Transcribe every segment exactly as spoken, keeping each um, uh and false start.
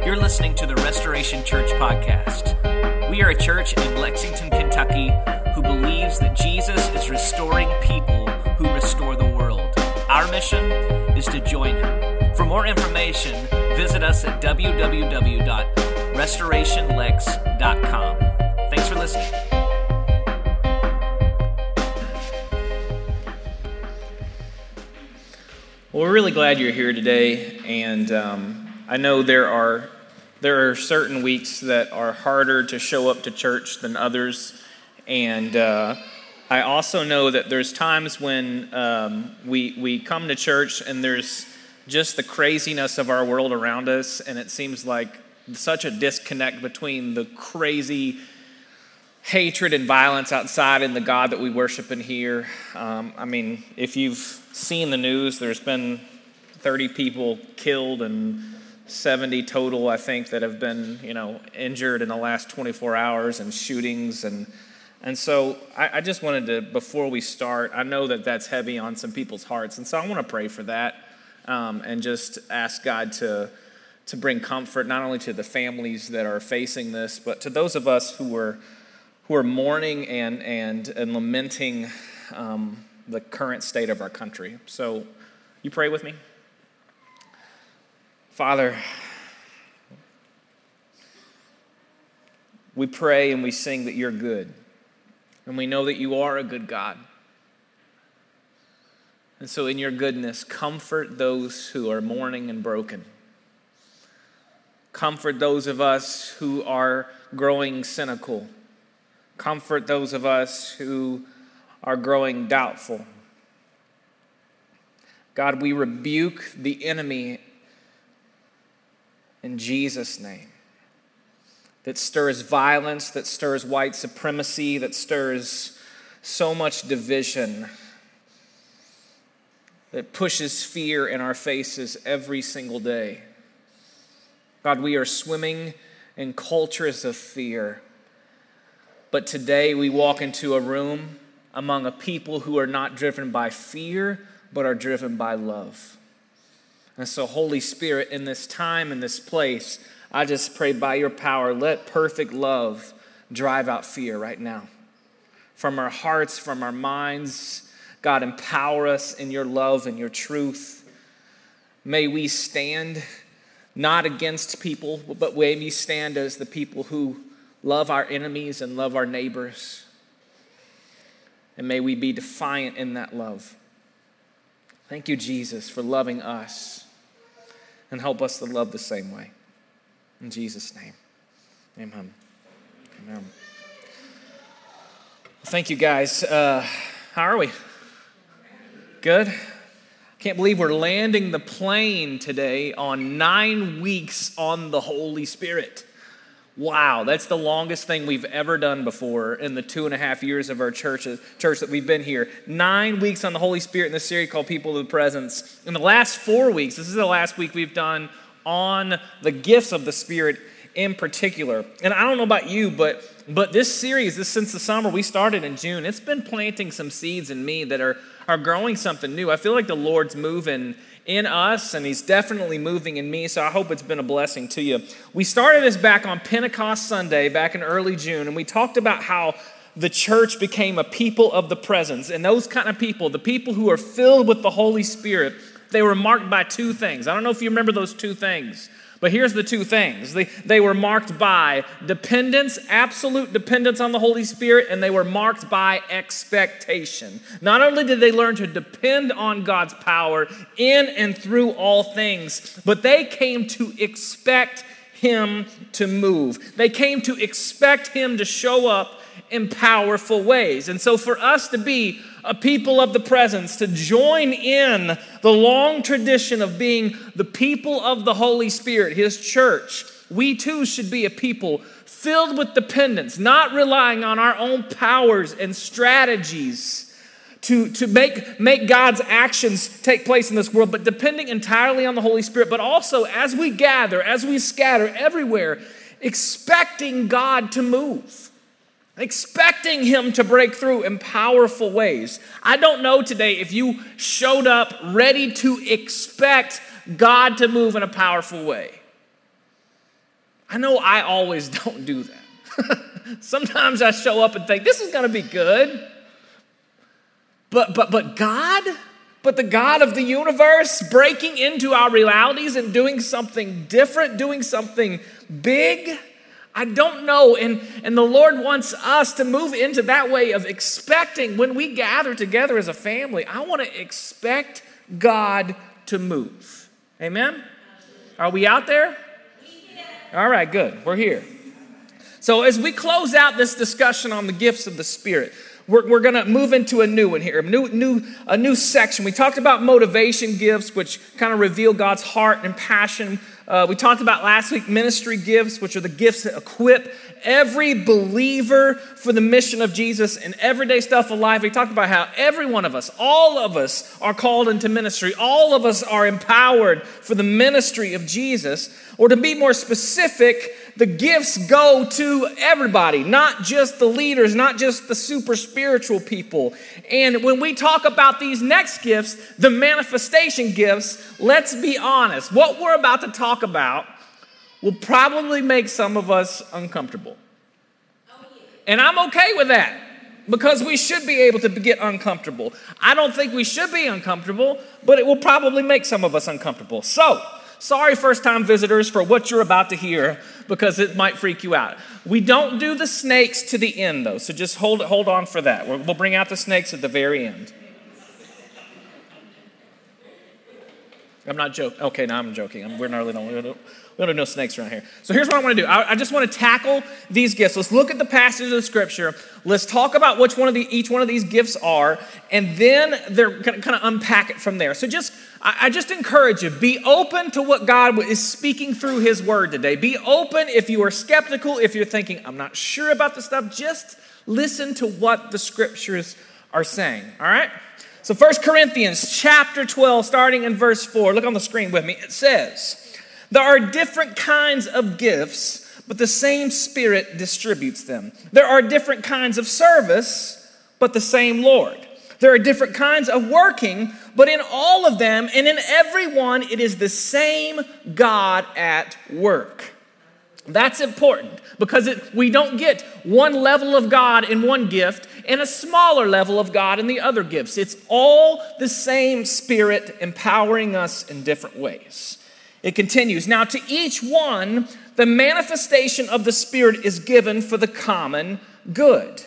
You're listening to the Restoration Church podcast. We are a church in Lexington, Kentucky, who believes that Jesus is restoring people who restore the world. Our mission is to join him. For more information, visit us at w w w dot restoration lex dot com. Thanks for listening. Well, we're really glad you're here today, and um, I know there are there are certain weeks that are harder to show up to church than others, and uh, I also know that there's times when um, we we come to church and there's just the craziness of our world around us, and it seems like such a disconnect between the crazy hatred and violence outside and the God that we worship in here. Um, I mean, if you've seen the news, there's been thirty people killed and seventy total, I think, that have been, you know, injured in the last twenty-four hours, and shootings. And and so I, I just wanted to, before we start, I know that that's heavy on some people's hearts. And so I want to pray for that um, and just ask God to, to bring comfort, not only to the families that are facing this, but to those of us who are, who are mourning and, and, and lamenting um, the current state of our country. So you pray with me? Father, we pray and we sing that you're good, and we know that you are a good God. And so in your goodness, comfort those who are mourning and broken. Comfort those of us who are growing cynical. Comfort those of us who are growing doubtful. God, we rebuke the enemy in Jesus' name, that stirs violence, that stirs white supremacy, that stirs so much division, that pushes fear in our faces every single day. God, we are swimming in cultures of fear, but today we walk into a room among a people who are not driven by fear, but are driven by love. And so, Holy Spirit, in this time, in this place, I just pray by your power, let perfect love drive out fear right now. From our hearts, from our minds, God, empower us in your love and your truth. May we stand not against people, but may we stand as the people who love our enemies and love our neighbors. And may we be defiant in that love. Thank you, Jesus, for loving us. And help us to love the same way. In Jesus' name, amen. Amen. Thank you, guys. Uh, how are we? Good? Can't believe we're landing the plane today on nine weeks on the Holy Spirit. Wow, that's the longest thing we've ever done before in the two and a half years of our church, church that we've been here. Nine weeks on the Holy Spirit in this series called People of the Presence. In the last four weeks, this is the last week we've done on the gifts of the Spirit in particular. And I don't know about you, but but this series, this since the summer, we started in June, it's been planting some seeds in me that are, are growing something new. I feel like the Lord's moving in us, and he's definitely moving in me, so I hope it's been a blessing to you. We started this back on Pentecost Sunday, back in early June, and we talked about how the church became a people of the presence, and those kind of people, the people who are filled with the Holy Spirit, they were marked by two things. I don't know if you remember those two things, but here's the two things. They, they were marked by dependence, absolute dependence on the Holy Spirit, and they were marked by expectation. Not only did they learn to depend on God's power in and through all things, but they came to expect him to move. They came to expect him to show up in powerful ways. And so for us to be a people of the presence, to join in the long tradition of being the people of the Holy Spirit, his church, we too should be a people filled with dependence, not relying on our own powers and strategies to, to make, make God's actions take place in this world, but depending entirely on the Holy Spirit, but also as we gather, as we scatter everywhere, expecting God to move. Expecting him to break through in powerful ways. I don't know today if you showed up ready to expect God to move in a powerful way. I know I always don't do that. Sometimes I show up and think, this is going to be good. But, but, but God, but the God of the universe breaking into our realities and doing something different, doing something big, I don't know. And, and the Lord wants us to move into that way of expecting when we gather together as a family. I want to expect God to move. Amen? Are we out there? All right, good. We're here. So as we close out this discussion on the gifts of the Spirit, we're, we're going to move into a new one here, a new, new, a new section. We talked about motivation gifts, which kind of reveal God's heart and passion. Uh, we talked about last week ministry gifts, which are the gifts that equip every believer for the mission of Jesus and everyday stuff of life. We talked about how every one of us, all of us are called into ministry. All of us are empowered for the ministry of Jesus. Or to be more specific, the gifts go to everybody, not just the leaders, not just the super spiritual people. And when we talk about these next gifts, the manifestation gifts, let's be honest, what we're about to talk about will probably make some of us uncomfortable. And I'm okay with that because we should be able to get uncomfortable. I don't think we should be uncomfortable, but it will probably make some of us uncomfortable. So, sorry, first-time visitors, for what you're about to hear, because it might freak you out. We don't do the snakes to the end, though, so just hold hold on for that. We'll bring out the snakes at the very end. I'm not joking. Okay, now I'm joking. I'm, we're not really, we don't, we don't have no snakes around here. So here's what I want to do. I, I just want to tackle these gifts. Let's look at the passages of Scripture. Let's talk about which one of the each one of these gifts are, and then they're kind of, kind of unpack it from there. So just I, I just encourage you, be open to what God is speaking through His Word today. Be open if you are skeptical, if you're thinking, I'm not sure about this stuff. Just listen to what the Scriptures are saying. All right. So First Corinthians chapter twelve, starting in verse four. Look on the screen with me. It says, there are different kinds of gifts, but the same Spirit distributes them. There are different kinds of service, but the same Lord. There are different kinds of working, but in all of them and in every one, it is the same God at work. That's important because it, we don't get one level of God in one gift and a smaller level of God in the other gifts. It's all the same Spirit empowering us in different ways. It continues, now to each one, the manifestation of the Spirit is given for the common good.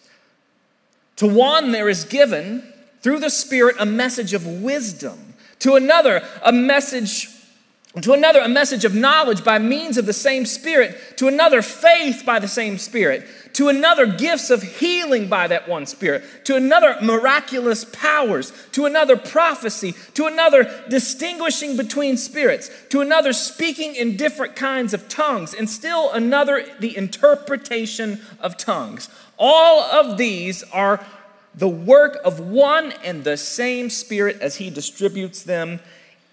To one there is given through the Spirit a message of wisdom. To another, a message To another, a message of knowledge by means of the same Spirit. To another, faith by the same Spirit. To another, gifts of healing by that one Spirit. To another, miraculous powers. To another, prophecy. To another, distinguishing between spirits. To another, speaking in different kinds of tongues. And still another, the interpretation of tongues. All of these are the work of one and the same Spirit as He distributes them,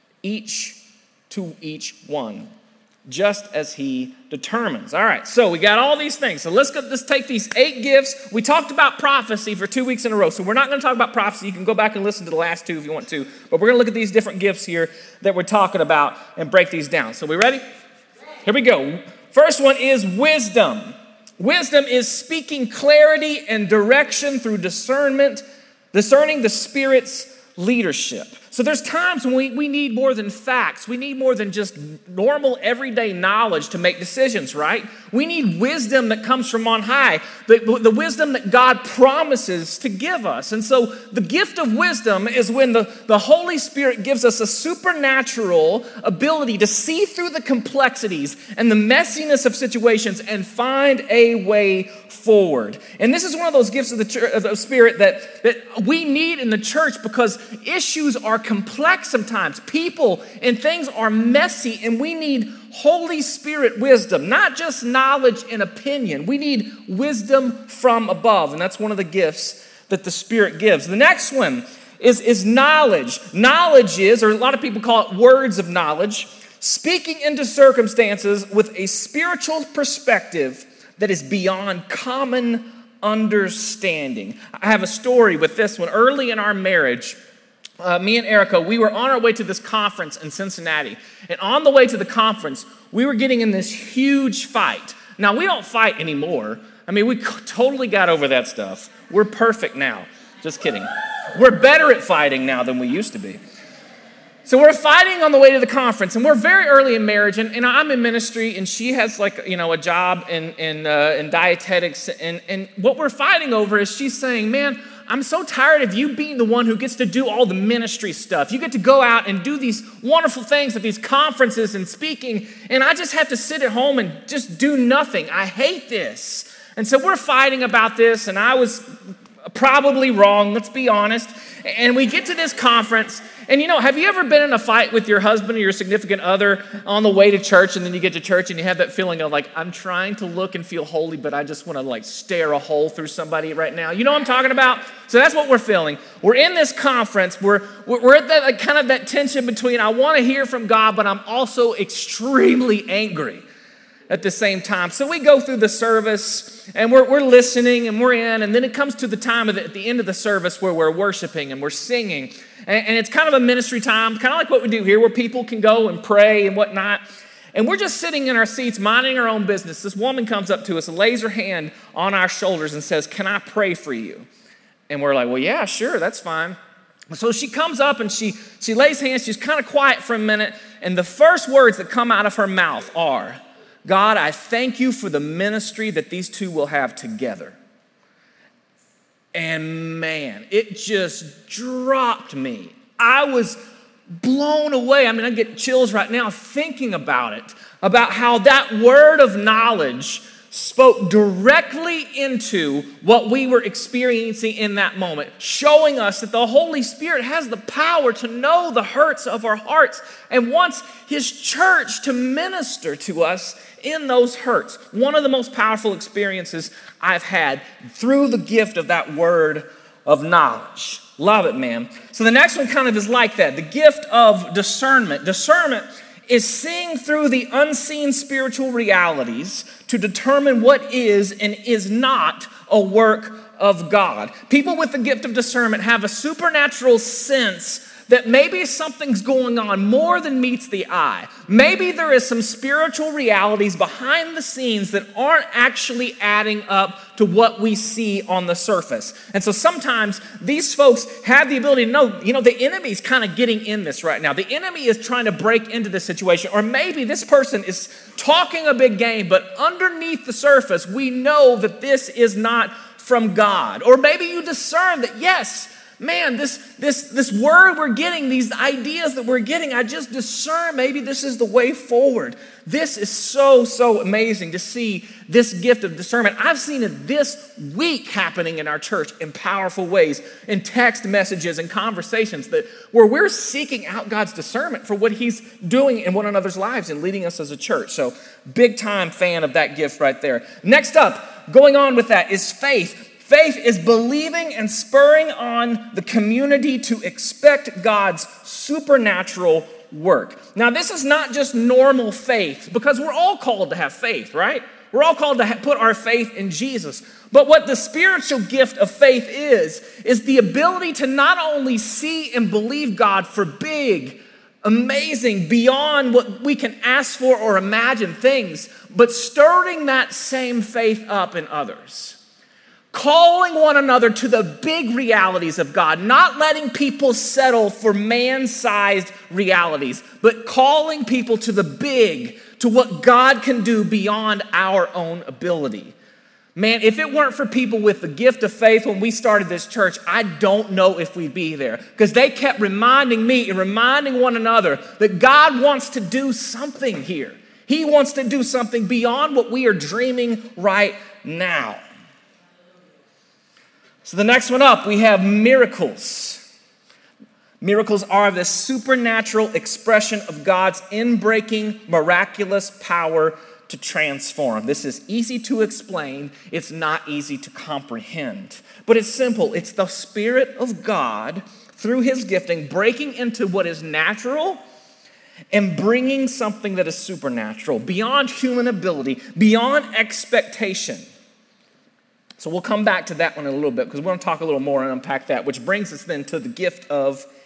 each to each one, just as He determines. All right, so we got all these things. So let's go, let's take these eight gifts. We talked about prophecy for two weeks in a row, so we're not going to talk about prophecy. You can go back and listen to the last two if you want to, but we're going to look at these different gifts here that we're talking about and break these down. So we ready? Here we go. First one is wisdom. Wisdom is speaking clarity and direction through discernment, discerning the Spirit's leadership. So there's times when we, we need more than facts. We need more than just normal everyday knowledge to make decisions, right? We need wisdom that comes from on high, the, the wisdom that God promises to give us. And so the gift of wisdom is when the, the Holy Spirit gives us a supernatural ability to see through the complexities and the messiness of situations and find a way forward. And this is one of those gifts of the, church, of the Spirit that, that we need in the church because issues are complex sometimes. People and things are messy, and we need Holy Spirit wisdom, not just knowledge and opinion. We need wisdom from above, and that's one of the gifts that the Spirit gives. The next one is, is knowledge. Knowledge is, or a lot of people call it words of knowledge, speaking into circumstances with a spiritual perspective that is beyond common understanding. I have a story with this one. Early in our marriage, uh, me and Erica, we were on our way to this conference in Cincinnati. And on the way to the conference, we were getting in this huge fight. Now, we don't fight anymore. I mean, we totally got over that stuff. We're perfect now. Just kidding. We're better at fighting now than we used to be. So we're fighting on the way to the conference, and we're very early in marriage, and, and I'm in ministry, and she has like, you know, a job in in, uh, in dietetics, and, and what we're fighting over is she's saying, man, I'm so tired of you being the one who gets to do all the ministry stuff. You get to go out and do these wonderful things at these conferences and speaking, and I just have to sit at home and just do nothing. I hate this. And so we're fighting about this, and I was probably wrong, let's be honest. And we get to this conference, and you know, have you ever been in a fight with your husband or your significant other on the way to church, and then you get to church and you have that feeling of like, I'm trying to look and feel holy, but I just want to like stare a hole through somebody right now. You know what I'm talking about? So that's what we're feeling. We're in this conference, we're, we're at that like, kind of that tension between I want to hear from God, but I'm also extremely angry at the same time. So we go through the service and we're, we're listening and we're in, and then it comes to the time of the, at the end of the service where we're worshiping and we're singing. And, and it's kind of a ministry time, kind of like what we do here where people can go and pray and whatnot. And we're just sitting in our seats, minding our own business. This woman comes up to us, lays her hand on our shoulders and says, can I pray for you? And we're like, well, yeah, sure, that's fine. So she comes up and she, she lays hands, she's kind of quiet for a minute, and the first words that come out of her mouth are, God, I thank you for the ministry that these two will have together. And man, it just dropped me. I was blown away. I mean, I get chills right now thinking about it, about how that word of knowledge spoke directly into what we were experiencing in that moment, showing us that the Holy Spirit has the power to know the hurts of our hearts and wants His church to minister to us in those hurts. One of the most powerful experiences I've had through the gift of that word of knowledge. Love it, man. So the next one kind of is like that, the gift of discernment. Discernment is seeing through the unseen spiritual realities to determine what is and is not a work of God. People with the gift of discernment have a supernatural sense that maybe something's going on more than meets the eye. Maybe there is some spiritual realities behind the scenes that aren't actually adding up to what we see on the surface. And so sometimes these folks have the ability to know, you know, the enemy's kind of getting in this right now. The enemy is trying to break into this situation. Or maybe this person is talking a big game, but underneath the surface, we know that this is not from God. Or maybe you discern that, yes, man, this, this, this word we're getting, these ideas that we're getting, I just discern maybe this is the way forward. This is so, so amazing to see this gift of discernment. I've seen it this week happening in our church in powerful ways, in text messages and conversations that where we're seeking out God's discernment for what He's doing in one another's lives and leading us as a church. So big time fan of that gift right there. Next up, going on with that is faith. Faith is believing and spurring on the community to expect God's supernatural work. Now, this is not just normal faith, because we're all called to have faith, right? We're all called to ha- put our faith in Jesus. But what the spiritual gift of faith is, is the ability to not only see and believe God for big, amazing, beyond what we can ask for or imagine things, but stirring that same faith up in others. Calling one another to the big realities of God, not letting people settle for man-sized realities, but calling people to the big, to what God can do beyond our own ability. Man, if it weren't for people with the gift of faith when we started this church, I don't know if we'd be there, because they kept reminding me and reminding one another that God wants to do something here. He wants to do something beyond what we are dreaming right now. So the next one up, we have miracles. Miracles are the supernatural expression of God's inbreaking, miraculous power to transform. This is easy to explain. It's not easy to comprehend. But it's simple. It's the Spirit of God, through His gifting, breaking into what is natural and bringing something that is supernatural, beyond human ability, beyond expectation. So we'll come back to that one in a little bit, because we're going to talk a little more and unpack that, which brings us then to the gift of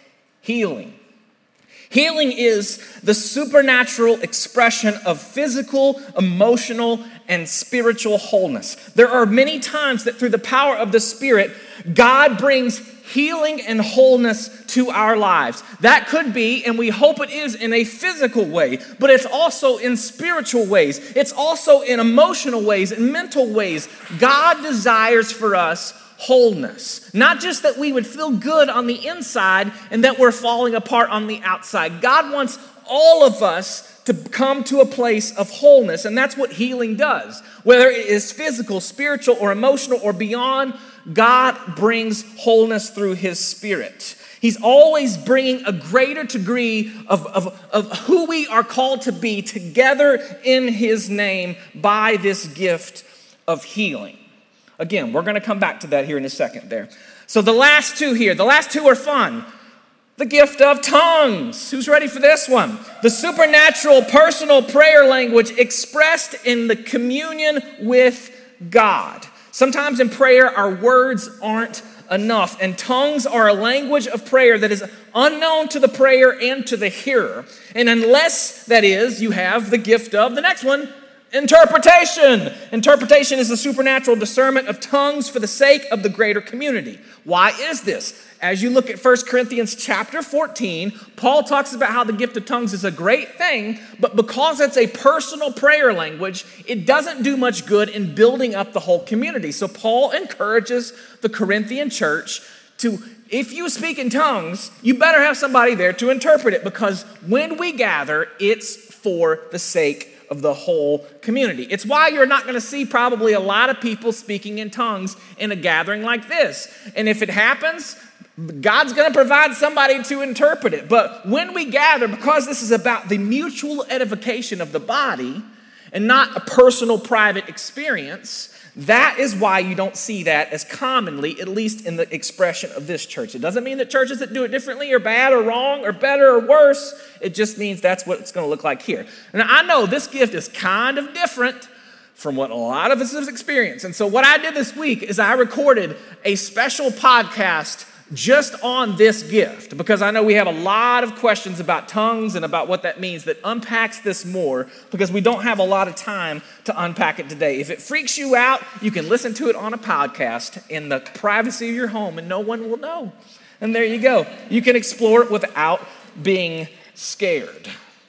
healing. Healing is the supernatural expression of physical, emotional, and spiritual wholeness. There are many times that through the power of the Spirit, God brings healing and wholeness to our lives. That could be, and we hope it is, in a physical way, but it's also in spiritual ways. It's also in emotional ways and mental ways. God desires for us wholeness. Not just that we would feel good on the inside and that we're falling apart on the outside. God wants all of us to come to a place of wholeness, and that's what healing does. Whether it is physical, spiritual, or emotional, or beyond, God brings wholeness through His Spirit. He's always bringing a greater degree of, of, of who we are called to be together in His name by this gift of healing. Again, we're going to come back to that here in a second there. So the last two here, the last two are fun. The gift of tongues. Who's ready for this one? The supernatural personal prayer language expressed in the communion with God. Sometimes in prayer, our words aren't enough, and tongues are a language of prayer that is unknown to the prayer and to the hearer. And unless, that is, you have the gift of the next one, interpretation. Interpretation is the supernatural discernment of tongues for the sake of the greater community. Why is this? As you look at First Corinthians chapter fourteen, Paul talks about how the gift of tongues is a great thing, but because it's a personal prayer language, it doesn't do much good in building up the whole community. So Paul encourages the Corinthian church to, if you speak in tongues, you better have somebody there to interpret it, because when we gather, it's for the sake of the whole community. It's why you're not going to see probably a lot of people speaking in tongues in a gathering like this. And if it happens, God's going to provide somebody to interpret it. But when we gather, because this is about the mutual edification of the body and not a personal private experience, that is why you don't see that as commonly, at least in the expression of this church. It doesn't mean that churches that do it differently are bad or wrong or better or worse. It just means that's what it's going to look like here. Now, I know this gift is kind of different from what a lot of us have experienced. And so what I did this week is I recorded a special podcast just on this gift, because I know we have a lot of questions about tongues and about what that means that unpacks this more, because we don't have a lot of time to unpack it today. If it freaks you out, you can listen to it on a podcast in the privacy of your home and no one will know. And there you go. You can explore it without being scared.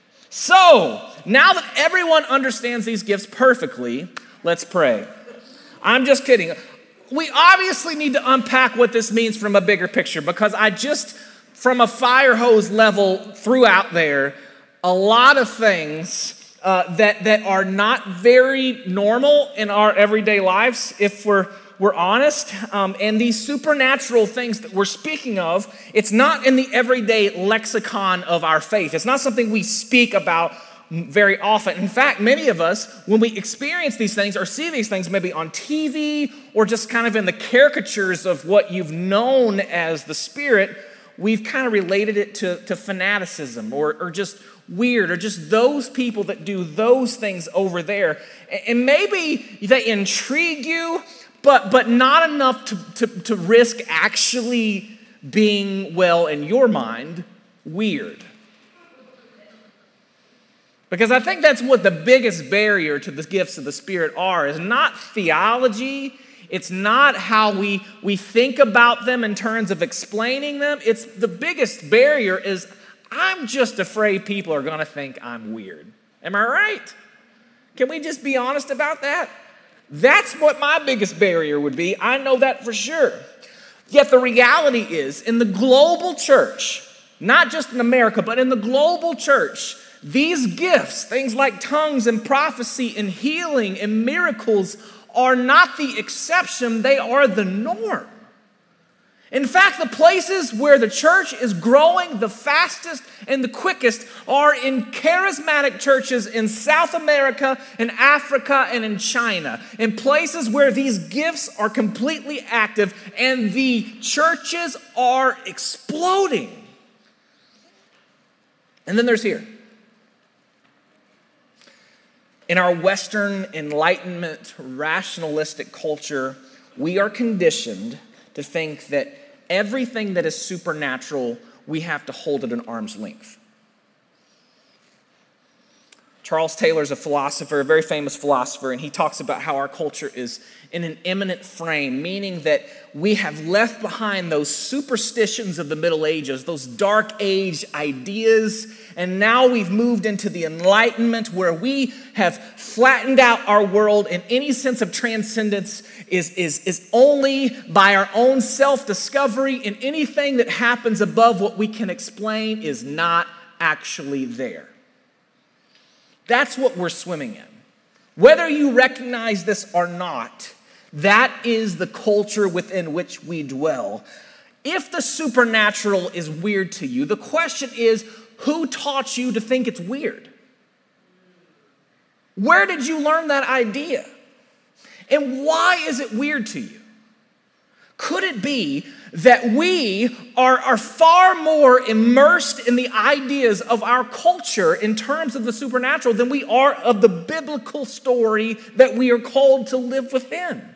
So, now that everyone understands these gifts perfectly, let's pray. I'm just kidding. We obviously need to unpack what this means from a bigger picture, because I just, from a fire hose level, threw out there a lot of things uh, that, that are not very normal in our everyday lives, if we're, we're honest. Um, and these supernatural things that we're speaking of, it's not in the everyday lexicon of our faith. It's not something we speak about very often. In fact, many of us, when we experience these things or see these things maybe on T V or just kind of in the caricatures of what you've known as the Spirit, we've kind of related it to, to fanaticism or, or just weird, or just those people that do those things over there. And maybe they intrigue you, but, but not enough to, to, to risk actually being, well, in your mind, weird. Because I think that's what the biggest barrier to the gifts of the Spirit are, is not theology. It's not how we, we think about them in terms of explaining them. It's the biggest barrier is I'm just afraid people are going to think I'm weird. Am I right? Can we just be honest about that? That's what my biggest barrier would be. I know that for sure. Yet the reality is, in the global church, not just in America, but in the global church, these gifts, things like tongues and prophecy and healing and miracles, are not the exception, they are the norm. In fact, the places where the church is growing the fastest and the quickest are in charismatic churches in South America, in Africa, and in China. In places where these gifts are completely active and the churches are exploding. And then there's here. In our Western Enlightenment rationalistic culture, we are conditioned to think that everything that is supernatural we have to hold it at arm's length. Charles Taylor is a philosopher, a very famous philosopher, and he talks about how our culture is in an imminent frame, meaning that we have left behind those superstitions of the Middle Ages, those dark age ideas, and now we've moved into the Enlightenment where we have flattened out our world, and any sense of transcendence is, is, is only by our own self-discovery, and anything that happens above what we can explain is not actually there. That's what we're swimming in. Whether you recognize this or not, that is the culture within which we dwell. If the supernatural is weird to you, the question is, who taught you to think it's weird? Where did you learn that idea? And why is it weird to you? Could it be that we are, are far more immersed in the ideas of our culture in terms of the supernatural than we are of the biblical story that we are called to live within?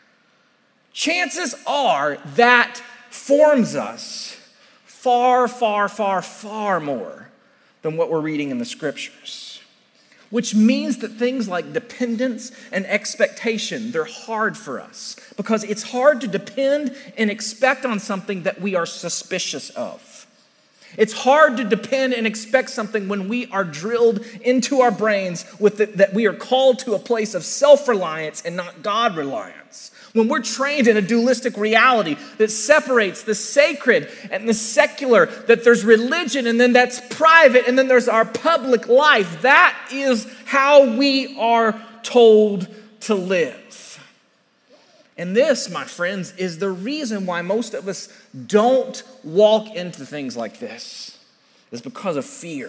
Chances are that forms us far, far, far, far more than what we're reading in the scriptures. Which means that things like dependence and expectation, they're hard for us because it's hard to depend and expect on something that we are suspicious of. It's hard to depend and expect something when we are drilled into our brains with the, that we are called to a place of self-reliance and not God-reliance. When we're trained in a dualistic reality that separates the sacred and the secular, that there's religion and then that's private and then there's our public life, that is how we are told to live. And this, my friends, is the reason why most of us don't walk into things like this. It's because of fear.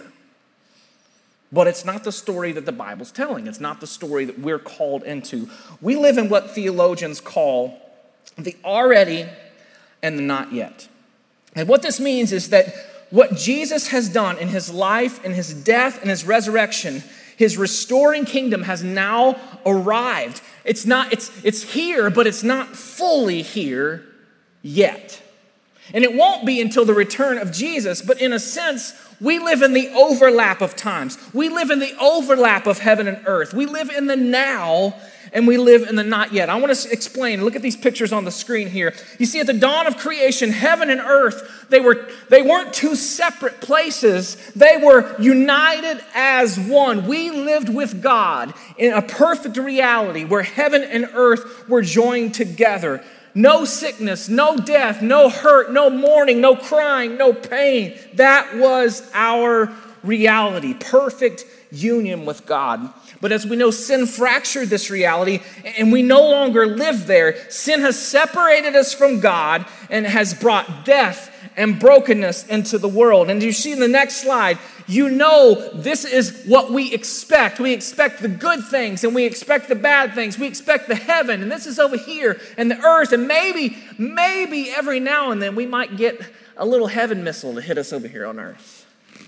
But it's not the story that the Bible's telling. It's not the story that we're called into. We live in what theologians call the already and the not yet. And what this means is that what Jesus has done in his life, in his death, and his resurrection, his restoring kingdom has now arrived. It's not, it's, it's here, but it's not fully here yet. And it won't be until the return of Jesus, but in a sense, we live in the overlap of times. We live in the overlap of heaven and earth. We live in the now and we live in the not yet. I want to explain. Look at these pictures on the screen here. You see, at the dawn of creation, heaven and earth, they were they weren't two separate places. They were united as one. We lived with God in a perfect reality where heaven and earth were joined together. No sickness, no death, no hurt, no mourning, no crying, no pain. That was our reality, perfect union with God. But as we know, sin fractured this reality and we no longer live there. Sin has separated us from God and has brought death and brokenness into the world. And you see in the next slide, you know this is what we expect. We expect the good things and we expect the bad things. We expect the heaven, and this is over here, and the earth, and maybe, maybe every now and then we might get a little heaven missile to hit us over here on earth.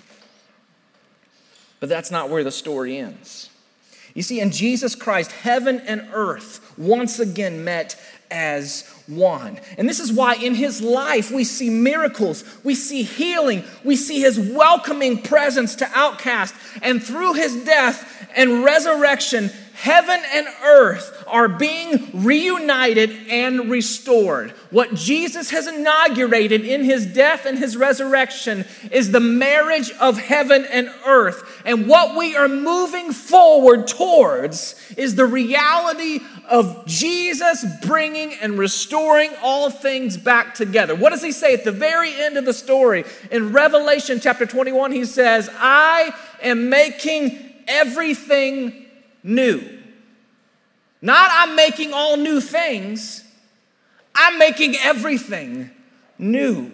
But that's not where the story ends. You see, in Jesus Christ, heaven and earth once again met as one. And this is why in his life we see miracles, we see healing, we see his welcoming presence to outcasts. And through his death and resurrection, heaven and earth are being reunited and restored. What Jesus has inaugurated in his death and his resurrection is the marriage of heaven and earth. And what we are moving forward towards is the reality of Jesus bringing and restoring all things back together. What does he say at the very end of the story? In Revelation chapter twenty-one, he says, I am making everything new. Not I'm making all new things. I'm making everything new.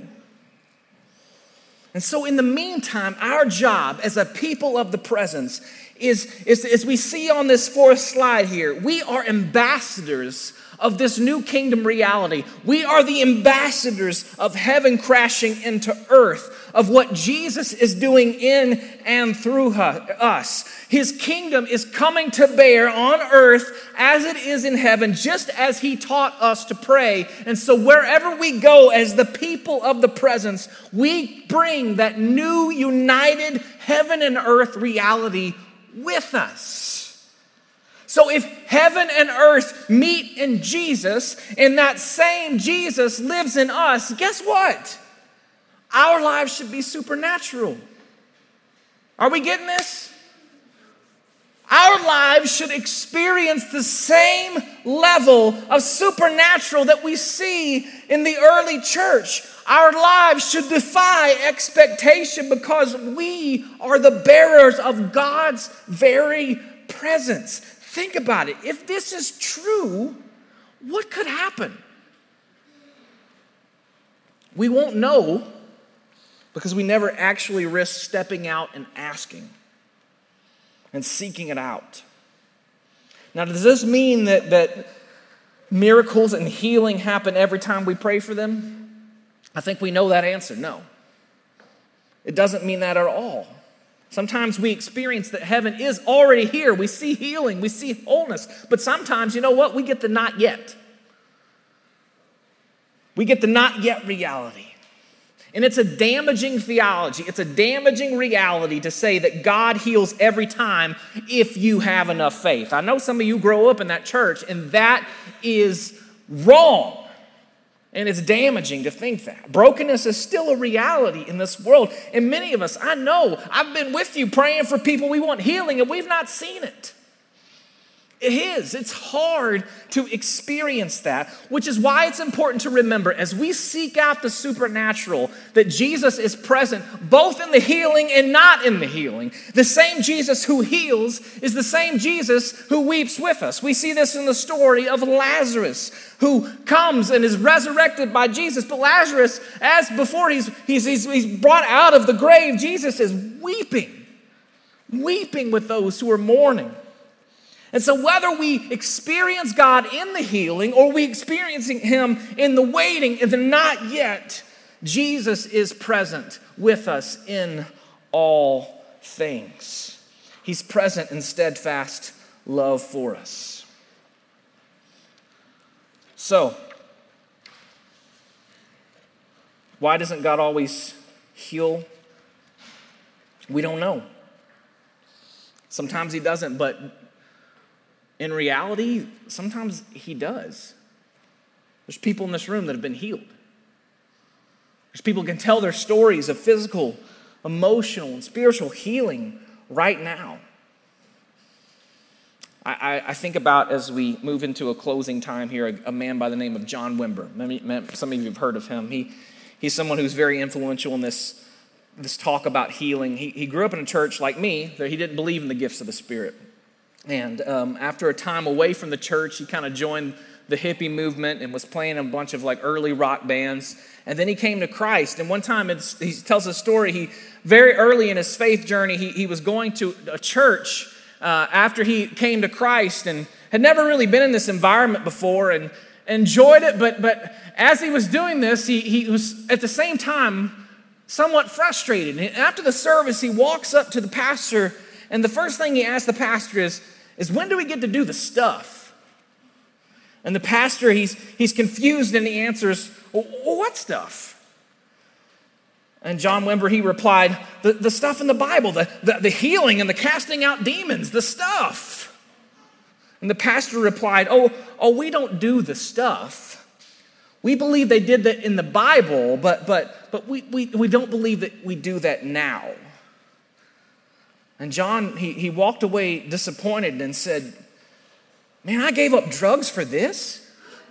And so in the meantime, our job as a people of the presence is, is, as we see on this fourth slide here, we are ambassadors of this new kingdom reality. We are the ambassadors of heaven crashing into earth, of what Jesus is doing in and through us. His kingdom is coming to bear on earth as it is in heaven, just as he taught us to pray. And so wherever we go as the people of the presence, we bring that new united heaven and earth reality with us. So if heaven and earth meet in Jesus, and that same Jesus lives in us, guess what? Our lives should be supernatural. Are we getting this? Our lives should experience the same level of supernatural that we see in the early church. Our lives should defy expectation because we are the bearers of God's very presence. Think about it. If this is true, what could happen? We won't know because we never actually risk stepping out and asking and seeking it out. Now, does this mean that, that miracles and healing happen every time we pray for them? I think we know that answer, no. It doesn't mean that at all. Sometimes we experience that heaven is already here. We see healing, we see wholeness. But sometimes, you know what? We get the not yet. We get the not yet reality. And it's a damaging theology. It's a damaging reality to say that God heals every time if you have enough faith. I know some of you grow up in that church, and that is wrong. And it's damaging to think that. Brokenness is still a reality in this world. And many of us, I know, I've been with you praying for people we want healing, and we've not seen it. It is. It's hard to experience that, which is why it's important to remember as we seek out the supernatural that Jesus is present both in the healing and not in the healing. The same Jesus who heals is the same Jesus who weeps with us. We see this in the story of Lazarus, who comes and is resurrected by Jesus. But Lazarus, as before he's, he's, he's, he's brought out of the grave, Jesus is weeping, weeping with those who are mourning. And so whether we experience God in the healing or we experiencing him in the waiting and the not yet, Jesus is present with us in all things. He's present in steadfast love for us. So, why doesn't God always heal? We don't know. Sometimes he doesn't, but in reality, sometimes he does. There's people in this room that have been healed. There's people who can tell their stories of physical, emotional, and spiritual healing right now. I, I, I think about, as we move into a closing time here, a, a man by the name of John Wimber. Some of you have heard of him. He, he's someone who's very influential in this, this talk about healing. He, he grew up in a church like me, that he didn't believe in the gifts of the Spirit. And um, after a time away from the church, he kind of joined the hippie movement and was playing in a bunch of like early rock bands. And then he came to Christ. And one time, it's, he tells a story, he very early in his faith journey, he, he was going to a church uh, after he came to Christ and had never really been in this environment before and enjoyed it. But, but as he was doing this, he, he was at the same time somewhat frustrated. And after the service, he walks up to the pastor, and the first thing he asks the pastor is, is when do we get to do the stuff? And the pastor, he's, he's confused, and he answers, well, what stuff? And John Wimber, he replied, the, the stuff in the Bible, the, the, the healing and the casting out demons, the stuff. And the pastor replied, oh, oh, we don't do the stuff. We believe they did that in the Bible, but, but, but we, we, we don't believe that we do that now. And John, he, he walked away disappointed and said, man, I gave up drugs for this?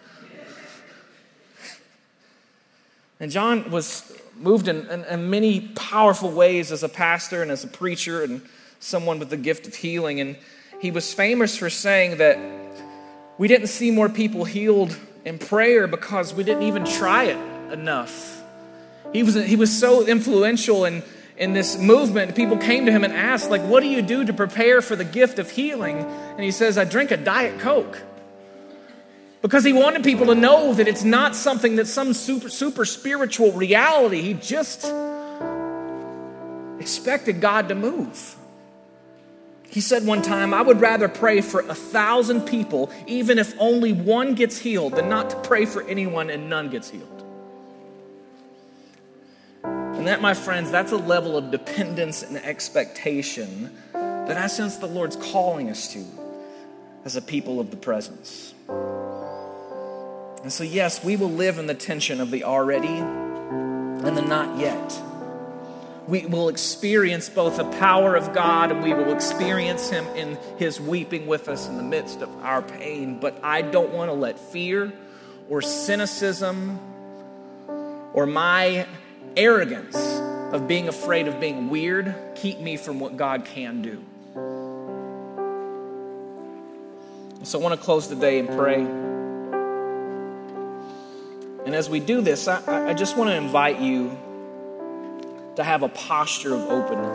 And John was moved in, in, in many powerful ways as a pastor and as a preacher and someone with the gift of healing. And he was famous for saying that we didn't see more people healed in prayer because we didn't even try it enough. He was, he was so influential in In this movement. People came to him and asked, like, what do you do to prepare for the gift of healing? And he says, I drink a Diet Coke. Because he wanted people to know that it's not something that's some super, super spiritual reality. He just expected God to move. He said one time, I would rather pray for a thousand people, even if only one gets healed, than not to pray for anyone and none gets healed. And that, my friends, that's a level of dependence and expectation that I sense the Lord's calling us to as a people of the presence. And so, yes, we will live in the tension of the already and the not yet. We will experience both the power of God and we will experience him in his weeping with us in the midst of our pain. But I don't want to let fear or cynicism or my arrogance of being afraid of being weird keep me from what God can do. So I want to close today and pray. And as we do this, I, I just want to invite you to have a posture of openness.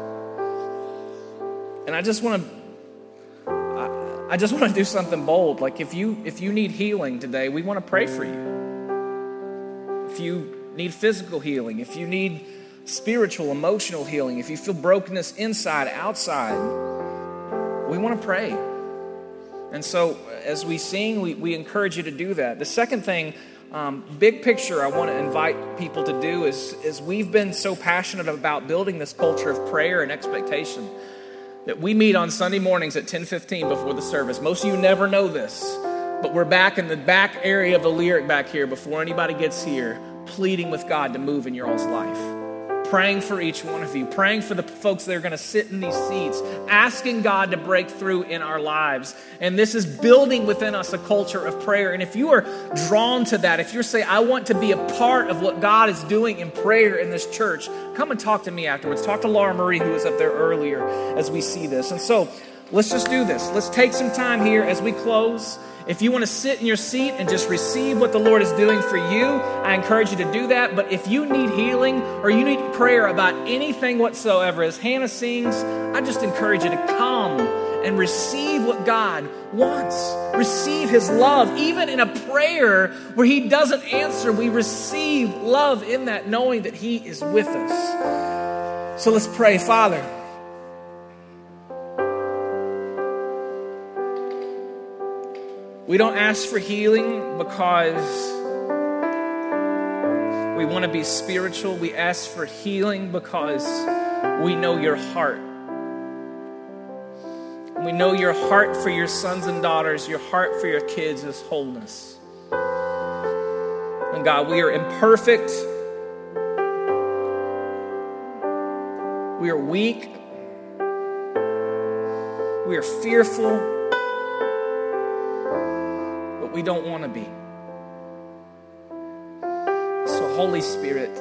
And I just want to, I, I just want to do something bold. Like if you if you need healing today, we want to pray for you. If you need physical healing, if you need spiritual, emotional healing, if you feel brokenness inside, outside, we want to pray. And so as we sing, we, we encourage you to do that. The second thing, Um, big picture I want to invite people to do is, is we've been so passionate about building this culture of prayer and expectation that we meet on Sunday mornings at ten fifteen before the service. Most of you never know this, but we're back in the back area of the lyric back here before anybody gets here, pleading with God to move in your all's life. Praying for each one of you, praying for the folks that are going to sit in these seats, asking God to break through in our lives. And this is building within us a culture of prayer. And if you are drawn to that, if you're saying, I want to be a part of what God is doing in prayer in this church, come and talk to me afterwards. Talk to Laura Marie, who was up there earlier, as we see this. And so let's just do this. Let's take some time here as we close. If you want to sit in your seat and just receive what the Lord is doing for you, I encourage you to do that. But if you need healing or you need prayer about anything whatsoever, as Hannah sings, I just encourage you to come and receive what God wants. Receive His love. Even in a prayer where He doesn't answer, we receive love in that, knowing that He is with us. So let's pray. Father, we don't ask for healing because we want to be spiritual. We ask for healing because we know your heart. We know your heart for your sons and daughters, your heart for your kids is wholeness. And God, we are imperfect. We are weak. We are fearful. We don't want to be. So Holy Spirit,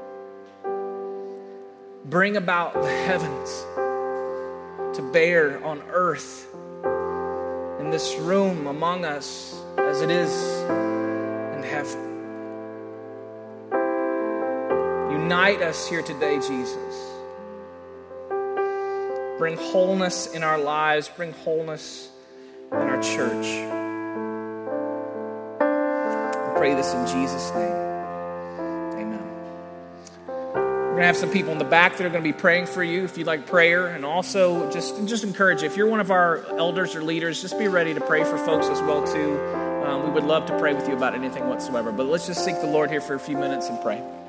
bring about the heavens to bear on earth, in this room among us as it is in heaven. Unite us here today, Jesus. Bring wholeness in our lives. Bring wholeness in our church. Pray this in Jesus' name. Amen. We're going to have some people in the back that are going to be praying for you if you'd like prayer. And also just, just encourage you, if you're one of our elders or leaders, just be ready to pray for folks as well too. Um, we would love to pray with you about anything whatsoever. But let's just seek the Lord here for a few minutes and pray.